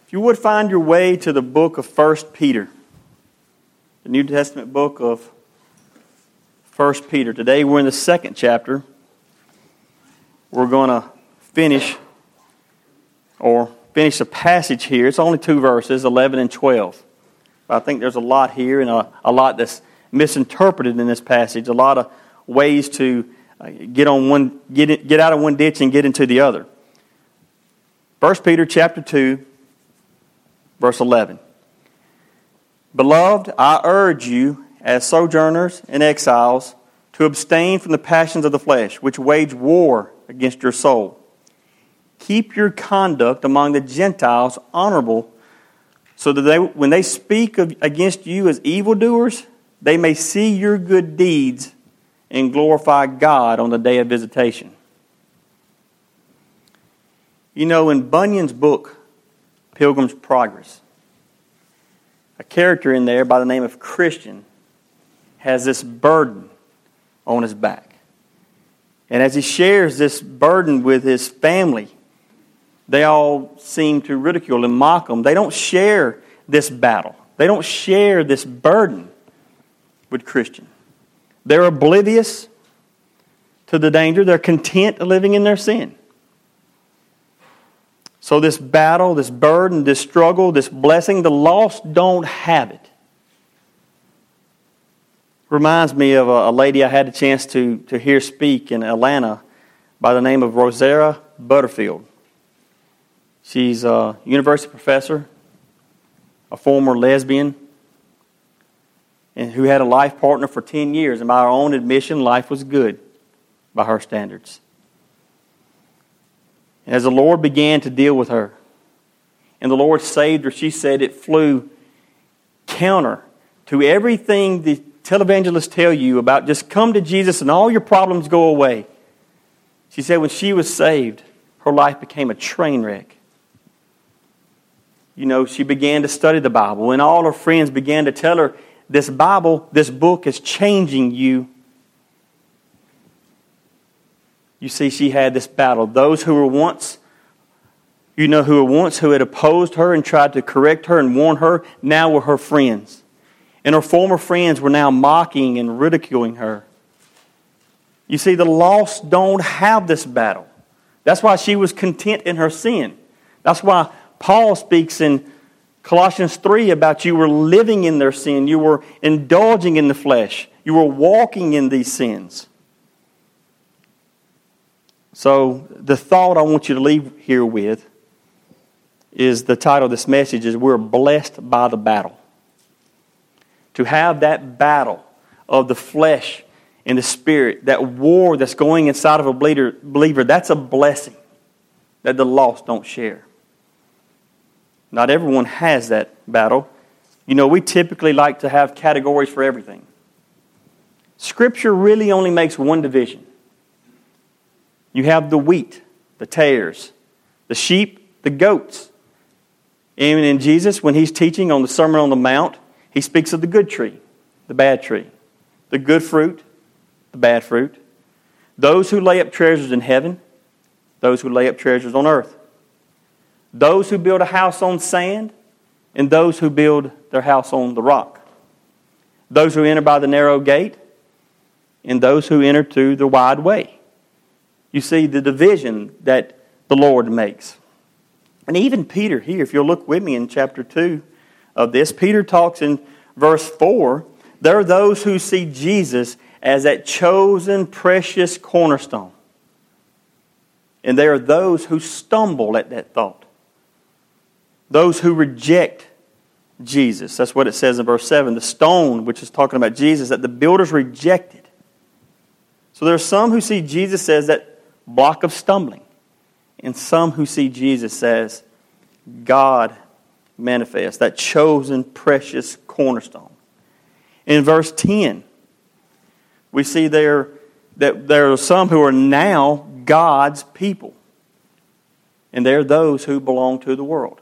If you would find your way to the book of 1 Peter, the New Testament book of 1 Peter. Today we're in the second chapter. We're going to finish a passage here. It's only 2 verses, 11 and 12. But I think there's a lot here and a lot that's misinterpreted in this passage. A lot of ways to get out of one ditch and get into the other. 1 Peter chapter 2, verse 11. Beloved, I urge you, as sojourners and exiles, to abstain from the passions of the flesh, which wage war against your soul. Keep your conduct among the Gentiles honorable, so that when they speak against you as evildoers, they may see your good deeds and glorify God on the day of visitation. You know, in Bunyan's book, Pilgrim's Progress, a character in there by the name of Christian has this burden on his back. And as he shares this burden with his family, they all seem to ridicule and mock him. They don't share this battle. They don't share this burden with Christian. They're oblivious to the danger. They're content living in their sin. So this battle, this burden, this struggle, this blessing, the lost don't have it. Reminds me of a lady I had the chance to hear speak in Atlanta by the name of Rosaria Butterfield. She's a university professor, a former lesbian, and who had a life partner for 10 years. And by her own admission, life was good by her standards. And as the Lord began to deal with her, and the Lord saved her, she said it flew counter to everything the televangelists tell you about just come to Jesus and all your problems go away. She said when she was saved, her life became a train wreck. You know, she began to study the Bible, and all her friends began to tell her, this Bible, this book is changing you. You see, she had this battle. Those who had opposed her and tried to correct her and warn her, now were her friends. And her former friends were now mocking and ridiculing her. You see, the lost don't have this battle. That's why she was content in her sin. That's why Paul speaks in Colossians 3 about you were living in their sin. You were indulging in the flesh. You were walking in these sins. So the thought I want you to leave here with is the title of this message is We're Blessed by the Battle. To have that battle of the flesh and the spirit, that war that's going inside of a believer, that's a blessing that the lost don't share. Not everyone has that battle. You know, we typically like to have categories for everything. Scripture really only makes one division. You have the wheat, the tares, the sheep, the goats. And in Jesus, when He's teaching on the Sermon on the Mount, He speaks of the good tree, the bad tree, the good fruit, the bad fruit, those who lay up treasures in heaven, those who lay up treasures on earth, those who build a house on sand, and those who build their house on the rock, those who enter by the narrow gate, and those who enter through the wide way. You see the division that the Lord makes. And even Peter here, if you'll look with me in chapter 2 of this, Peter talks in verse 4, there are those who see Jesus as that chosen, precious cornerstone. And there are those who stumble at that thought. Those who reject Jesus. That's what it says in verse 7. The stone, which is talking about Jesus, that the builders rejected. So there are some who see Jesus as that block of stumbling. And some who see Jesus as God manifest, that chosen, precious cornerstone. In verse 10, we see that there are some who are now God's people. And they're those who belong to the world.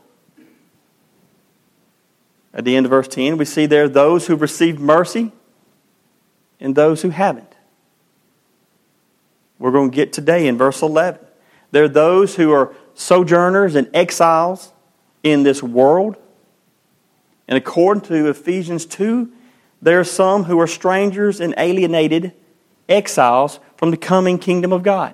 At the end of verse 10, we see there are those who've received mercy and those who haven't. We're going to get today in verse 11. There are those who are sojourners and exiles in this world. And according to Ephesians 2, there are some who are strangers and alienated exiles from the coming kingdom of God.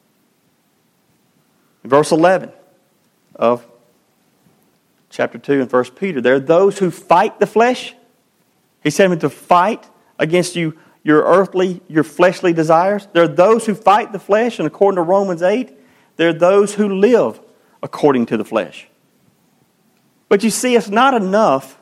In verse 11 of chapter 2 in 1 Peter, there are those who fight the flesh. He said to fight against your fleshly desires. There are those who fight the flesh, and according to Romans 8, there are those who live according to the flesh. But you see, it's not enough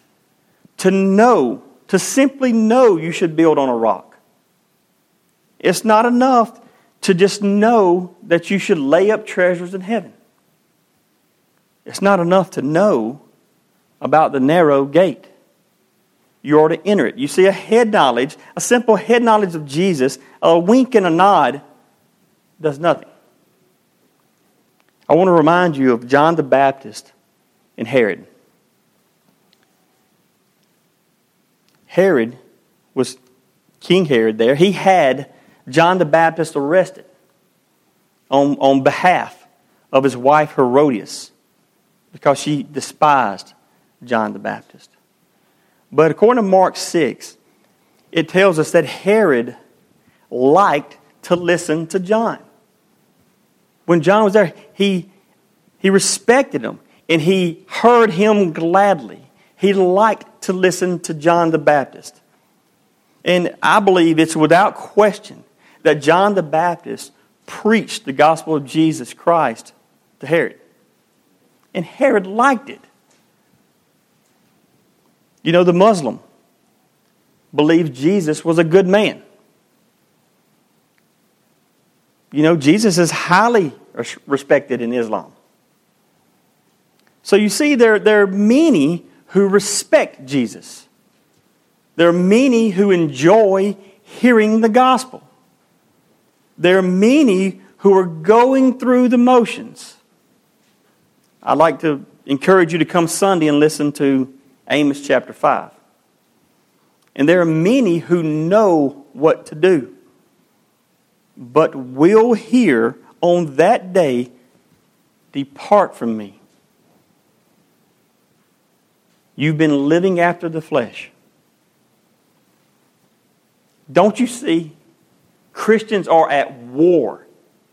to simply know you should build on a rock. It's not enough to just know that you should lay up treasures in heaven. It's not enough to know about the narrow gate. You ought to enter it. You see, a simple head knowledge of Jesus, a wink and a nod, does nothing. I want to remind you of John the Baptist and Herod. Herod was King Herod there. He had John the Baptist arrested on behalf of his wife Herodias because she despised John the Baptist. But according to Mark 6, it tells us that Herod liked to listen to John. When John was there, he respected him and he heard him gladly. He liked to listen to John the Baptist. And I believe it's without question that John the Baptist preached the gospel of Jesus Christ to Herod. And Herod liked it. You know, the Muslim believed Jesus was a good man. You know, Jesus is highly respected in Islam. So you see, there are many who respect Jesus. There are many who enjoy hearing the gospel. There are many who are going through the motions. I'd like to encourage you to come Sunday and listen to Amos chapter 5. And there are many who know what to do, but will hear on that day, "Depart from me. You've been living after the flesh." Don't you see? Christians are at war.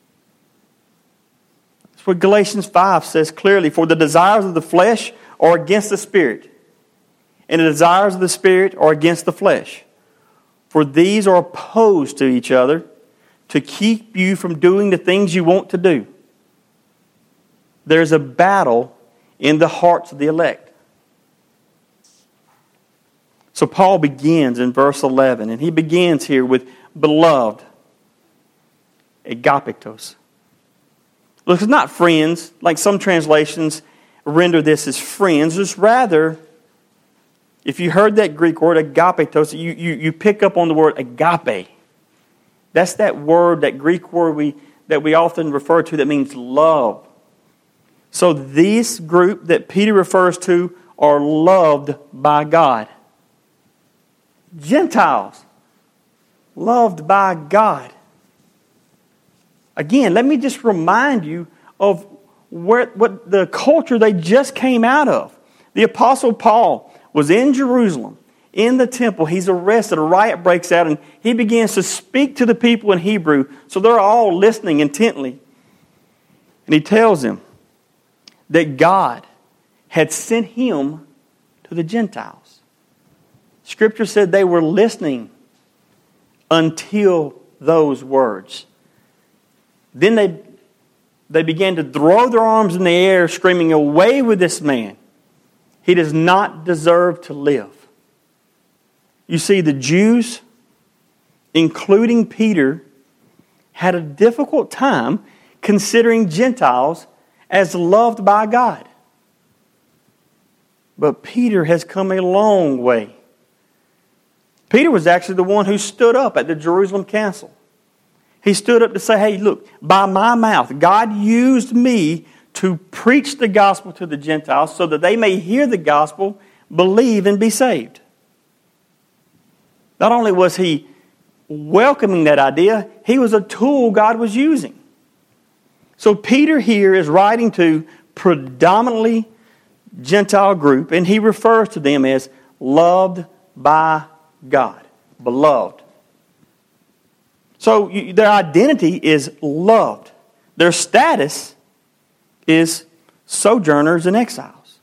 That's what Galatians 5 says clearly. For the desires of the flesh are against the Spirit, and the desires of the Spirit are against the flesh. For these are opposed to each other to keep you from doing the things you want to do. There's a battle in the hearts of the elect. So Paul begins in verse 11, and he begins here with beloved, agapetos. Look, it's not friends, like some translations render this as friends. It's rather, if you heard that Greek word agapetos, you pick up on the word agape. That's that word, that Greek word that we often refer to that means love. So this group that Peter refers to are loved by God. Gentiles, loved by God. Again, let me just remind you of what the culture they just came out of. The Apostle Paul was in Jerusalem, in the temple. He's arrested. A riot breaks out, and he begins to speak to the people in Hebrew. So they're all listening intently. And he tells them that God had sent him to the Gentiles. Scripture said they were listening until those words. Then they began to throw their arms in the air, screaming, "Away with this man! He does not deserve to live." You see, the Jews, including Peter, had a difficult time considering Gentiles as loved by God. But Peter has come a long way. Peter was actually the one who stood up at the Jerusalem Council. He stood up to say, "Hey, look, by my mouth, God used me to preach the gospel to the Gentiles so that they may hear the gospel, believe, and be saved." Not only was he welcoming that idea, he was a tool God was using. So Peter here is writing to predominantly Gentile group, and he refers to them as loved by God. Beloved. So their identity is loved. Their status is sojourners and exiles.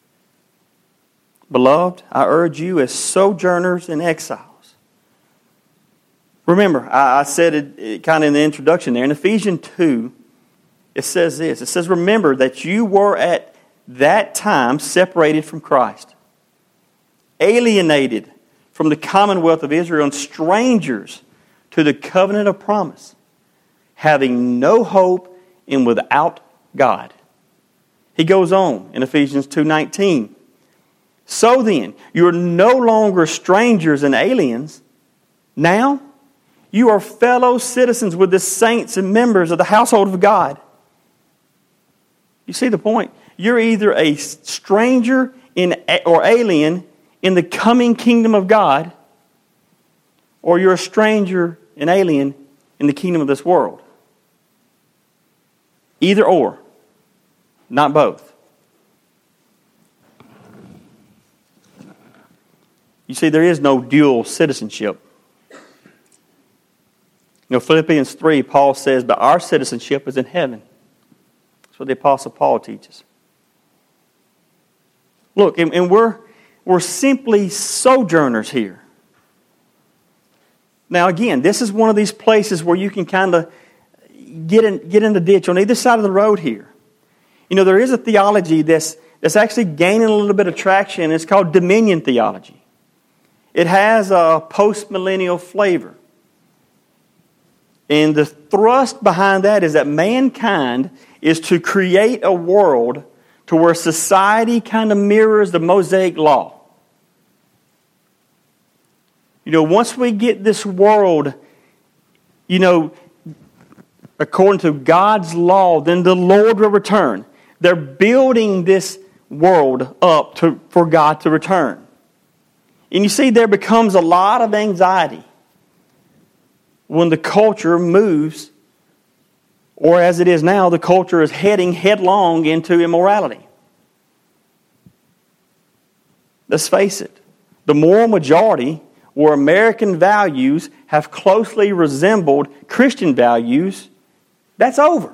Beloved, I urge you as sojourners and exiles. Remember, I said it kind of in the introduction there. In Ephesians 2, it says this. It says, remember that you were at that time separated from Christ, alienated from the commonwealth of Israel, and strangers to the covenant of promise, having no hope and without God. He goes on in Ephesians 2:19. So then, you are no longer strangers and aliens. Now, you are fellow citizens with the saints and members of the household of God. You see the point? You're either a stranger or alien in the coming kingdom of God, or you're a stranger and alien in the kingdom of this world. Either or, not both. You see, there is no dual citizenship. Philippians 3, Paul says, but our citizenship is in heaven. That's what the Apostle Paul teaches. Look, and we're simply sojourners here. Now again, this is one of these places where you can kind of get in the ditch on either side of the road here. There is a theology that's actually gaining a little bit of traction. It's called dominion theology. It has a post-millennial flavor. And the thrust behind that is that mankind is to create a world to where society kind of mirrors the Mosaic Law. Once we get this world, according to God's law, then the Lord will return. They're building this world up for God to return. And you see, there becomes a lot of anxiety when the culture moves, or as it is now, the culture is heading headlong into immorality. Let's face it, the moral majority, where American values have closely resembled Christian values, that's over.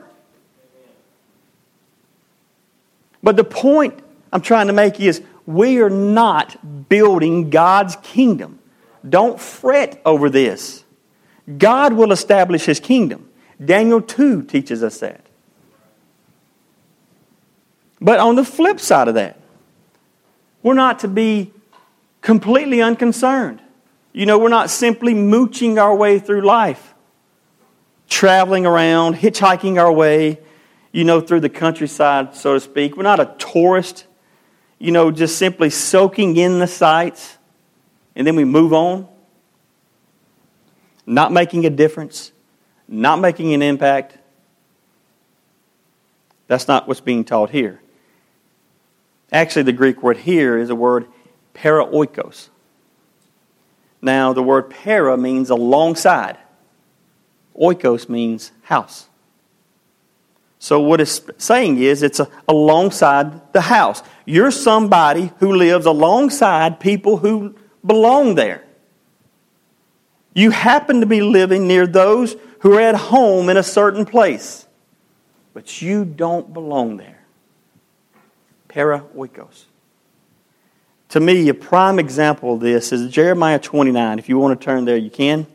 But the point I'm trying to make is we are not building God's kingdom. Don't fret over this. God will establish His kingdom. Daniel 2 teaches us that. But on the flip side of that, we're not to be completely unconcerned. We're not simply mooching our way through life, traveling around, hitchhiking our way, through the countryside, so to speak. We're not a tourist, just simply soaking in the sights, and then we move on. Not making a difference, not making an impact. That's not what's being taught here. Actually, the Greek word here is the word paraoikos. Now, the word para means alongside. Oikos means house. So what it's saying is it's alongside the house. You're somebody who lives alongside people who belong there. You happen to be living near those who are at home in a certain place, but you don't belong there. Paraoikos. To me, a prime example of this is Jeremiah 29. If you want to turn there, you can.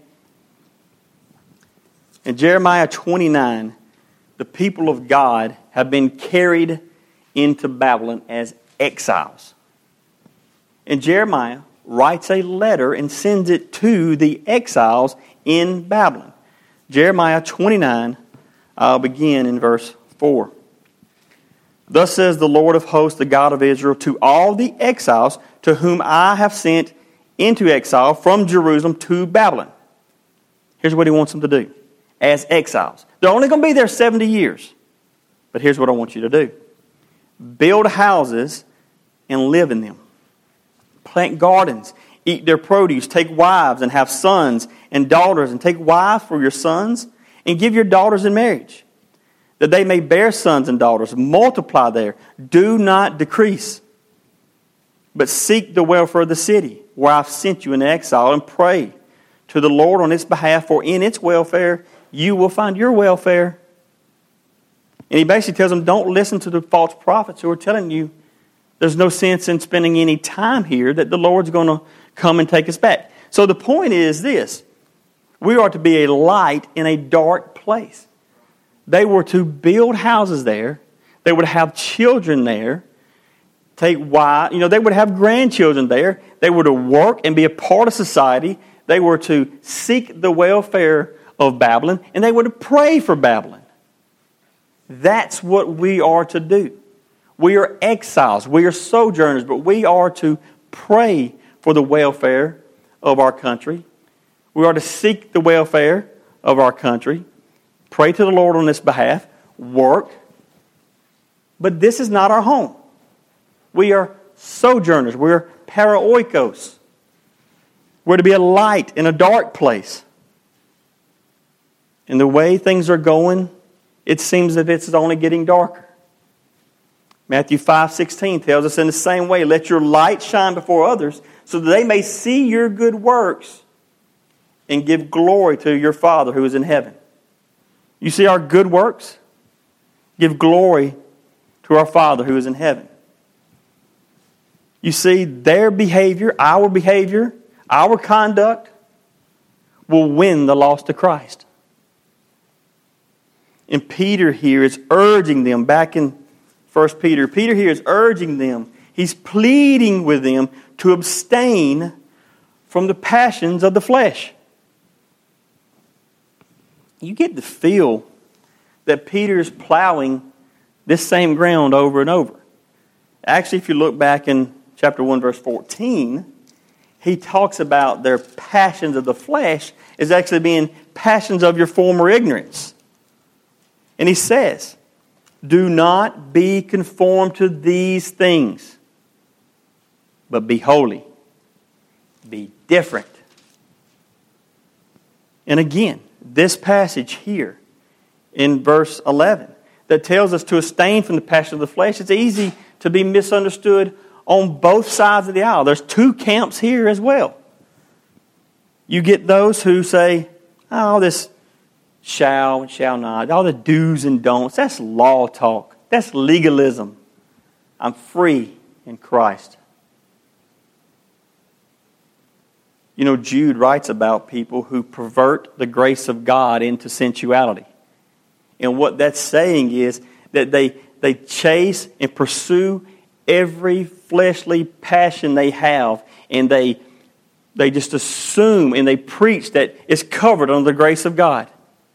In Jeremiah 29, the people of God have been carried into Babylon as exiles. And Jeremiah writes a letter and sends it to the exiles in Babylon. Jeremiah 29, I'll begin in verse 4. Thus says the Lord of hosts, the God of Israel, to all the exiles to whom I have sent into exile from Jerusalem to Babylon. Here's what He wants them to do as exiles. They're only going to be there 70 years. But here's what I want you to do. Build houses and live in them. Plant gardens, eat their produce, take wives and have sons and daughters, and take wives for your sons and give your daughters in marriage, that they may bear sons and daughters. Multiply there. Do not decrease. but seek the welfare of the city, where I've sent you in exile, and pray to the Lord on its behalf, for in its welfare you will find your welfare. And he basically tells them, don't listen to the false prophets who are telling you there's no sense in spending any time here, that the Lord's going to come and take us back. So the point is this: we are to be a light in a dark place. They were to build houses there. They would have children there. They would have grandchildren there. They were to work and be a part of society. They were to seek the welfare of Babylon, and they were to pray for Babylon. That's what we are to do. We are exiles. We are sojourners, but we are to pray for the welfare of our country. We are to seek the welfare of our country, pray to the Lord on its behalf, work. But this is not our home. We are sojourners. We are paraoikos. We're to be a light in a dark place. And the way things are going, it seems that it's only getting darker. Matthew 5:16 tells us in the same way, let your light shine before others, so that they may see your good works and give glory to your Father who is in heaven. You see our good works? Give glory to our Father who is in heaven. You see, their behavior, our conduct will win the lost to Christ. And Peter here is urging them, back in 1 Peter, Peter here is urging them, he's pleading with them to abstain from the passions of the flesh. You get the feel that Peter is plowing this same ground over and over. Actually, if you look back in chapter 1, verse 14, he talks about their passions of the flesh as actually being passions of your former ignorance. And he says, do not be conformed to these things, but be holy. Be different. And again, this passage here in verse 11 that tells us to abstain from the passion of the flesh, it's easy to be misunderstood on both sides of the aisle. There's two camps here as well. You get those who say, oh, this shall and shall not, all the do's and don'ts, that's law talk. That's legalism. I'm free in Christ. You know, Jude writes about people who pervert the grace of God into sensuality. And what that's saying is that they chase and pursue every fleshly passion they have, and they just assume and they preach that it's covered under the grace of God.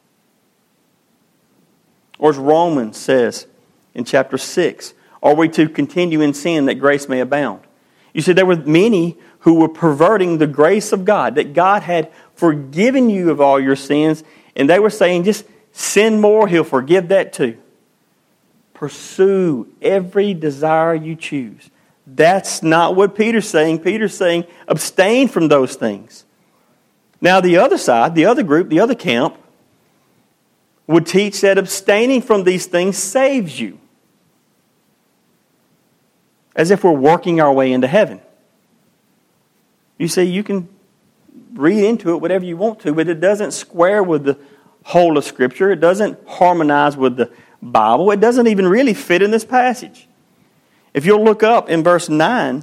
Or as Romans says in chapter 6, are we to continue in sin that grace may abound? You see, there were many who were perverting the grace of God, that God had forgiven you of all your sins, and they were saying, just sin more, He'll forgive that too. Pursue every desire you choose. That's not what Peter's saying. Peter's saying, abstain from those things. Now the other side, the other group, the other camp, would teach that abstaining from these things saves you. As if we're working our way into heaven. You see, you can read into it whatever you want to, but it doesn't square with the whole of Scripture. It doesn't harmonize with the Bible. It doesn't even really fit in this passage. If you'll look up in verse 9,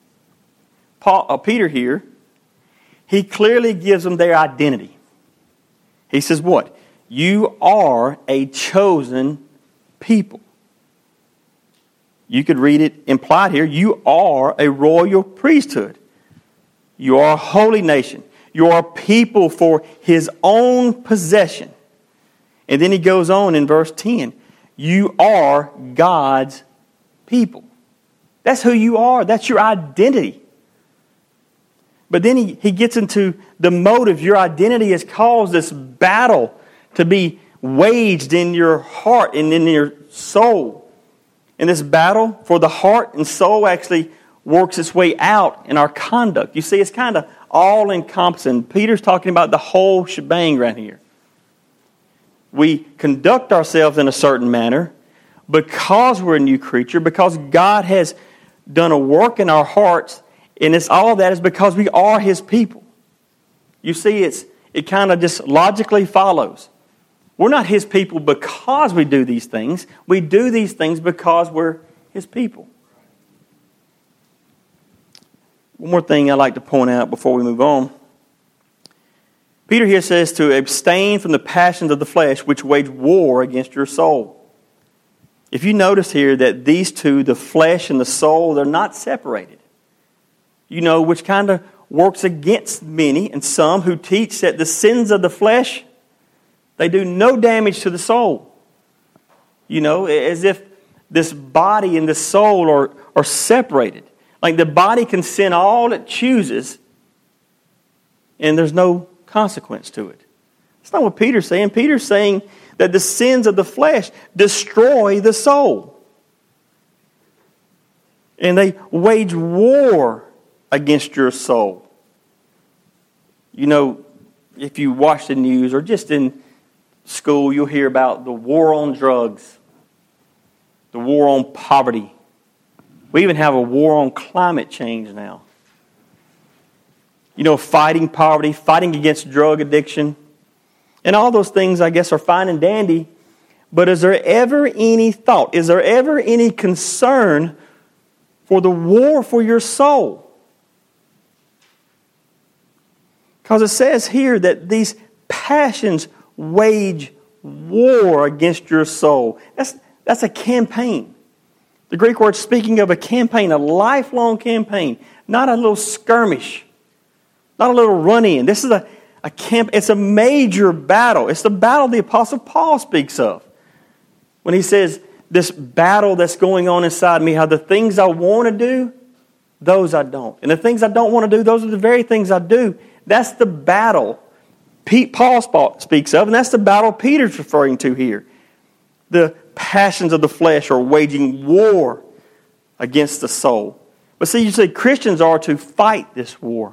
Peter here, he clearly gives them their identity. He says what? You are a chosen people. You could read it implied here. You are a royal priesthood. You are a holy nation. You are a people for His own possession. And then he goes on in verse 10. You are God's people. That's who you are. That's your identity. But then he gets into the motive. Your identity has caused this battle to be waged in your heart and in your soul. And this battle for the heart and soul actually works its way out in our conduct. You see, it's kind of all-encompassing. Peter's talking about the whole shebang right here. We conduct ourselves in a certain manner because we're a new creature, because God has done a work in our hearts, and it's all that is because we are His people. You see, it kind of just logically follows. We're not His people because we do these things. We do these things because we're His people. One more thing I'd like to point out before we move on. Peter here says to abstain from the passions of the flesh which wage war against your soul. If you notice here that these two, the flesh and the soul, they're not separated. You know, which kind of works against many and some who teach that the sins of the flesh, they do no damage to the soul. You know, as if this body and the soul are separated. Like the body can sin all it chooses and there's no consequence to it. That's not what Peter's saying. Peter's saying that the sins of the flesh destroy the soul. And they wage war against your soul. You know, if you watch the news or just in school, you'll hear about the war on drugs, the war on poverty. We even have a war on climate change now. You know, fighting poverty, fighting against drug addiction. And all those things, I guess, are fine and dandy. But is there ever any thought, is there ever any concern for the war for your soul? Because it says here that these passions wage war against your soul. That's a campaign. The Greek word speaking of a campaign, a lifelong campaign, not a little skirmish. Not a little run-in. This is a camp. It's a major battle. It's the battle the Apostle Paul speaks of. When he says, this battle that's going on inside me, how the things I want to do, those I don't. And the things I don't want to do, those are the very things I do. That's the battle Paul speaks of, and that's the battle Peter's referring to here. The passions of the flesh are waging war against the soul. But see, you see, Christians are to fight this war.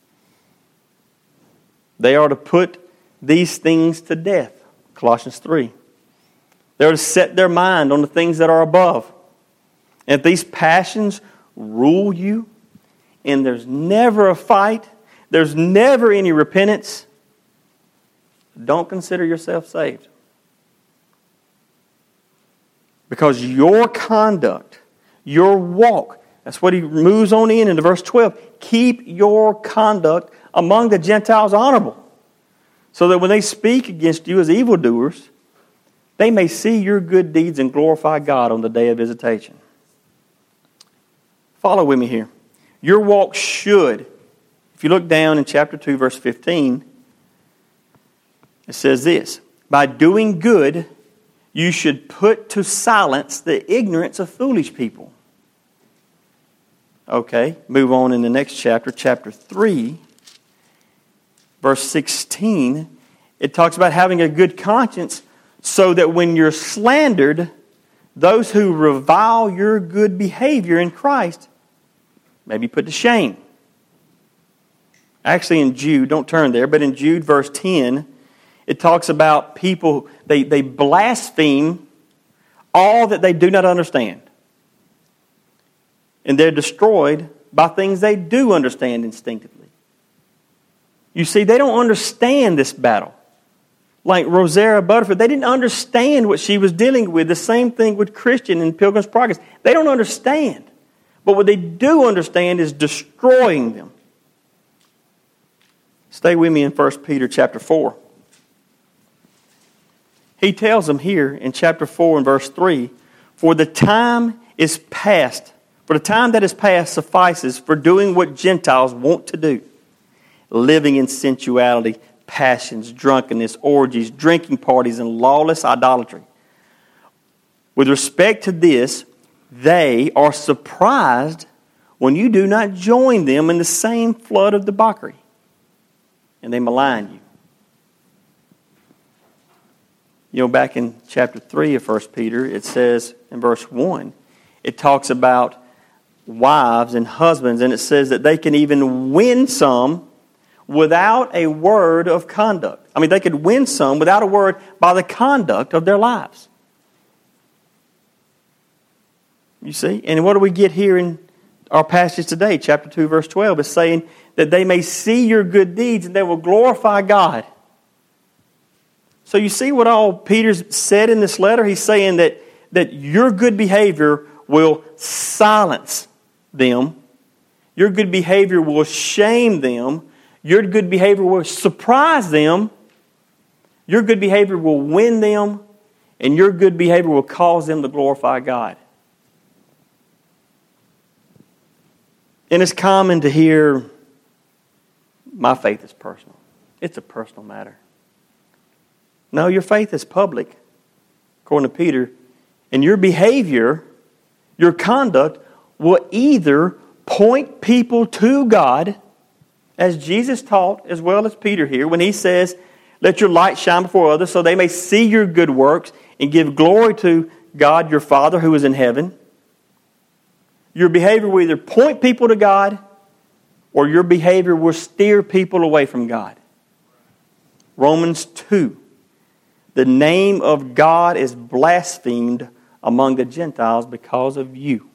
They are to put these things to death. Colossians 3. They are to set their mind on the things that are above. And if these passions rule you, and there's never a fight, there's never any repentance, don't consider yourself saved. Because your conduct, your walk, that's what he moves on into verse 12. Keep your conduct among the Gentiles honorable, so that when they speak against you as evildoers, they may see your good deeds and glorify God on the day of visitation. Follow with me here. Your walk should, if you look down in chapter 2, verse 15, it says this: by doing good, you should put to silence the ignorance of foolish people. Okay, move on in the next chapter, chapter 3. Verse 16, it talks about having a good conscience so that when you're slandered, those who revile your good behavior in Christ may be put to shame. Actually in Jude, don't turn there, but in Jude verse 10, it talks about people, they blaspheme all that they do not understand. And they're destroyed by things they do understand instinctively. You see, they don't understand this battle. Like Rosaria Butterfield, they didn't understand what she was dealing with. The same thing with Christian in Pilgrim's Progress. They don't understand. But what they do understand is destroying them. Stay with me in 1 Peter chapter 4. He tells them here in chapter 4 and verse 3, for the time is past. For the time that is past suffices for doing what Gentiles want to do. Living in sensuality, passions, drunkenness, orgies, drinking parties, and lawless idolatry. With respect to this, they are surprised when you do not join them in the same flood of debauchery, and they malign you. You know, back in chapter 3 of 1 Peter, it says in verse 1, it talks about wives and husbands, and it says that they can even win some without a word of conduct. I mean, they could win some without a word by the conduct of their lives. You see? And what do we get here in our passage today, chapter 2, verse 12, is saying that they may see your good deeds and they will glorify God. So you see what all Peter's said in this letter? He's saying that your good behavior will silence them. Your good behavior will shame them. Your good behavior will surprise them. Your good behavior will win them. And your good behavior will cause them to glorify God. And it's common to hear, my faith is personal. It's a personal matter. No, your faith is public, according to Peter. And your behavior, your conduct, will either point people to God, as Jesus taught, as well as Peter here, when he says, let your light shine before others so they may see your good works and give glory to God your Father who is in heaven. Your behavior will either point people to God or your behavior will steer people away from God. Romans 2. The name of God is blasphemed among the Gentiles because of you.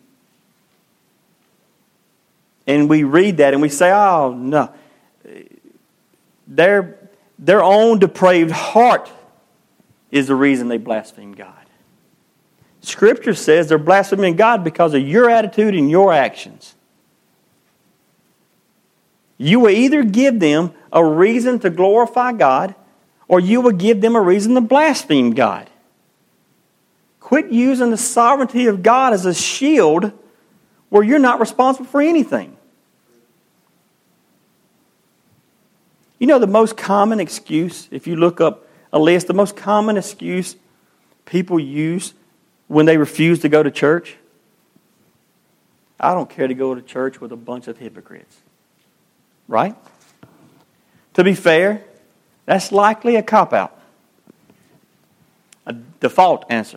And we read that and we say, oh, no. Their own depraved heart is the reason they blaspheme God. Scripture says they're blaspheming God because of your attitude and your actions. You will either give them a reason to glorify God or you will give them a reason to blaspheme God. Quit using the sovereignty of God as a shield where you're not responsible for anything. You know the most common excuse, if you look up a list, the most common excuse people use when they refuse to go to church? I don't care to go to church with a bunch of hypocrites. Right? To be fair, that's likely a cop-out. A default answer.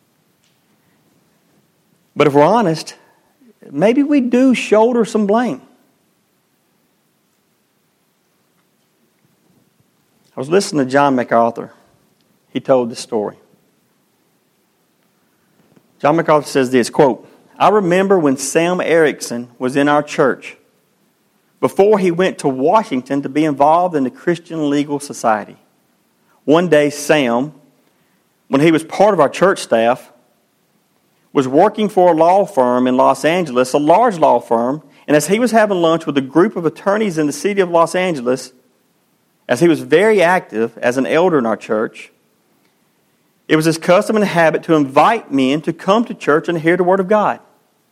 But if we're honest, maybe we do shoulder some blame. I was listening to John MacArthur. He told this story. John MacArthur says this, quote, I remember when Sam Erickson was in our church before he went to Washington to be involved in the Christian Legal Society. One day, Sam, when he was part of our church staff, was working for a law firm in Los Angeles, a large law firm, and as he was having lunch with a group of attorneys in the city of Los Angeles, as he was very active as an elder in our church, it was his custom and habit to invite men to come to church and hear the Word of God.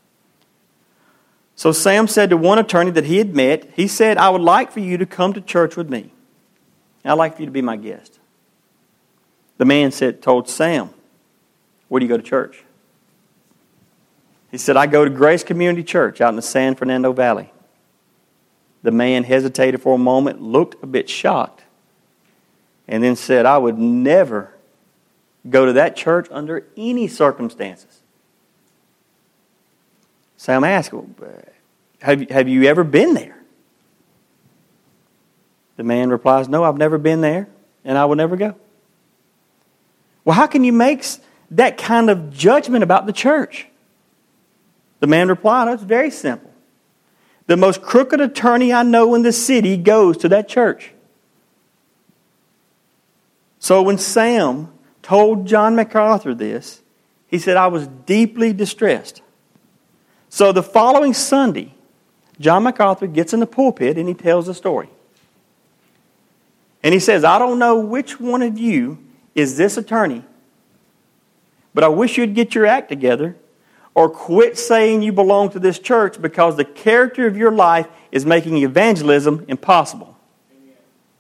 So Sam said to one attorney that he had met, he said, I would like for you to come to church with me. I'd like for you to be my guest. The man told Sam, where do you go to church? He said, I go to Grace Community Church out in the San Fernando Valley. The man hesitated for a moment, looked a bit shocked, and then said, I would never go to that church under any circumstances. Sam asked, have you ever been there? The man replies, no, I've never been there, and I will never go. Well, how can you make that kind of judgment about the church? The man replied, it's very simple. The most crooked attorney I know in the city goes to that church. So when Sam told John MacArthur this, he said, I was deeply distressed. So the following Sunday, John MacArthur gets in the pulpit and he tells the story. And he says, I don't know which one of you is this attorney, but I wish you'd get your act together or quit saying you belong to this church because the character of your life is making evangelism impossible. Amen.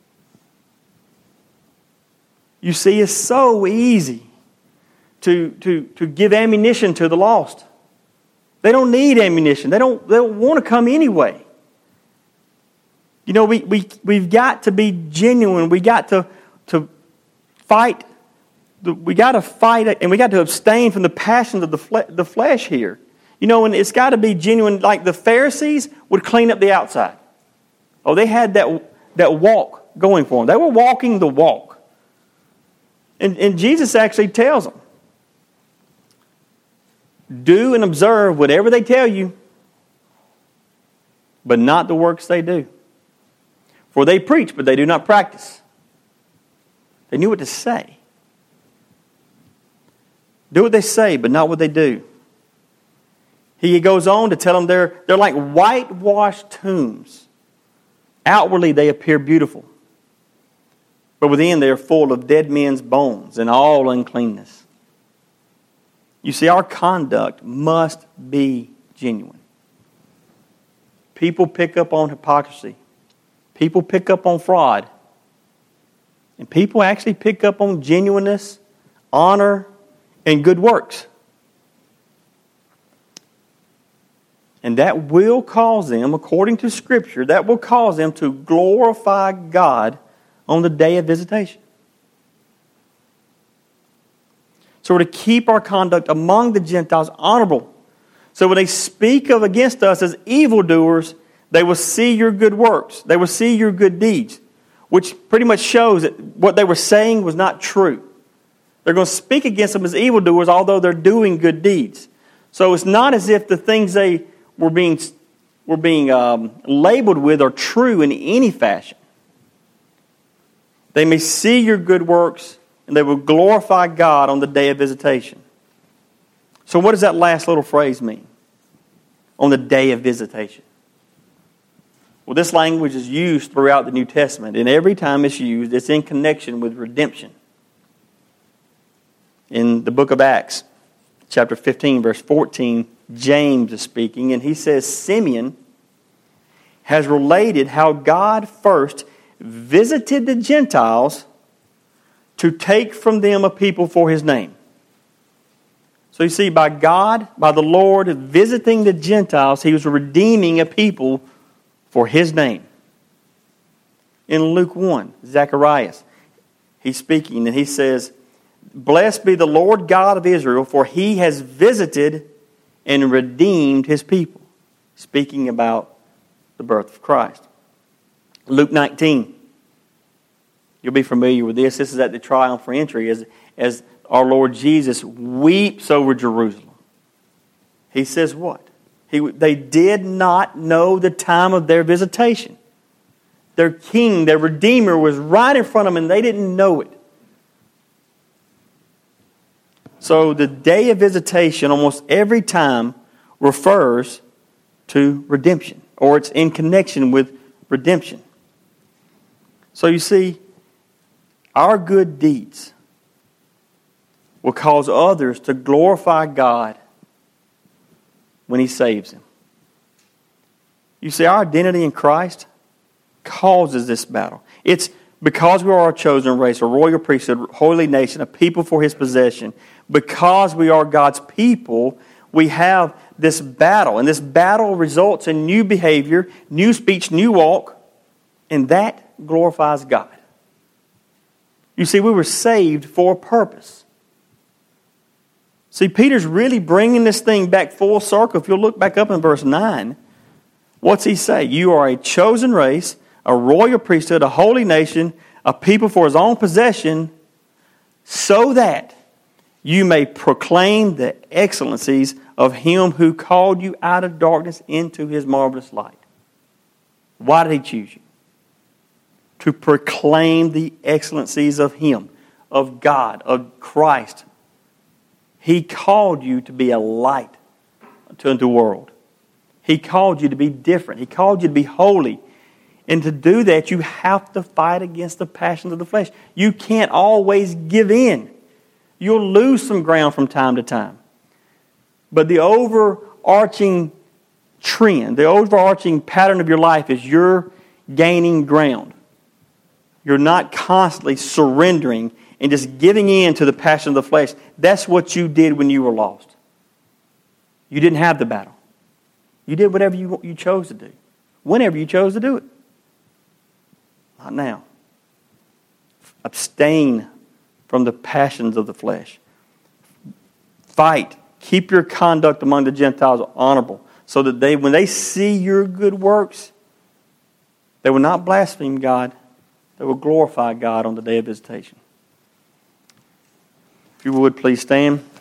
You see, it's so easy to give ammunition to the lost. They don't need ammunition. They don't want to come anyway. You know, we've got to be genuine. We got to fight. We got to fight, and we got to abstain from the passions of the flesh here. You know, and it's got to be genuine. Like the Pharisees would clean up the outside. Oh, they had that walk going for them. They were walking the walk. And Jesus actually tells them, do and observe whatever they tell you. but not the works they do. For they preach, but they do not practice. They knew what to say. Do what they say, but not what they do. He goes on to tell them they're like whitewashed tombs. Outwardly they appear beautiful, but within they are full of dead men's bones and all uncleanness. You see, our conduct must be genuine. People pick up on hypocrisy. People pick up on fraud. And people actually pick up on genuineness, honor, and good works. And that will cause them, according to Scripture, that will cause them to glorify God on the day of visitation. So we're to keep our conduct among the Gentiles honorable. So when they speak of against us as evildoers, they will see your good works. They will see your good deeds, which pretty much shows that what they were saying was not true. They're going to speak against them as evildoers, although they're doing good deeds. So it's not as if the things they were being labeled with are true in any fashion. They may see your good works, and they will glorify God on the day of visitation. So what does that last little phrase mean? On the day of visitation. Well, this language is used throughout the New Testament, and every time it's used, it's in connection with redemption. In the book of Acts, chapter 15, verse 14, James is speaking, and he says, Simeon has related how God first visited the Gentiles to take from them a people for His name. So you see, by God, by the Lord visiting the Gentiles, He was redeeming a people for His name. In Luke 1, Zacharias, he's speaking and he says, Blessed be the Lord God of Israel, for He has visited and redeemed His people. Speaking about the birth of Christ. Luke 19. You'll be familiar with this. This is at the triumphal entry as our Lord Jesus weeps over Jerusalem. He says what? They did not know the time of their visitation. Their King, their Redeemer, was right in front of them and they didn't know it. So the day of visitation almost every time refers to redemption, or it's in connection with redemption. So you see, our good deeds will cause others to glorify God when He saves them. You see, our identity in Christ causes this battle. It's because we are a chosen race, a royal priesthood, holy nation, a people for His possession. Because we are God's people, we have this battle. And this battle results in new behavior, new speech, new walk. And that glorifies God. You see, we were saved for a purpose. See, Peter's really bringing this thing back full circle. If you'll look back up in verse 9, what's he say? You are a chosen race, a royal priesthood, a holy nation, a people for His own possession, so that you may proclaim the excellencies of Him who called you out of darkness into His marvelous light. Why did He choose you? To proclaim the excellencies of Him, of God, of Christ. He called you to be a light to the world. He called you to be different. He called you to be holy. And to do that, you have to fight against the passions of the flesh. You can't always give in. You'll lose some ground from time to time. But the overarching trend, the overarching pattern of your life is you're gaining ground. You're not constantly surrendering and just giving in to the passion of the flesh. That's what you did when you were lost. You didn't have the battle. You did whatever you chose to do. Whenever you chose to do it. Not now. Abstain from the passions of the flesh. Fight. Keep your conduct among the Gentiles honorable, so that when they see your good works, they will not blaspheme God. They will glorify God on the day of visitation. If you would, please stand.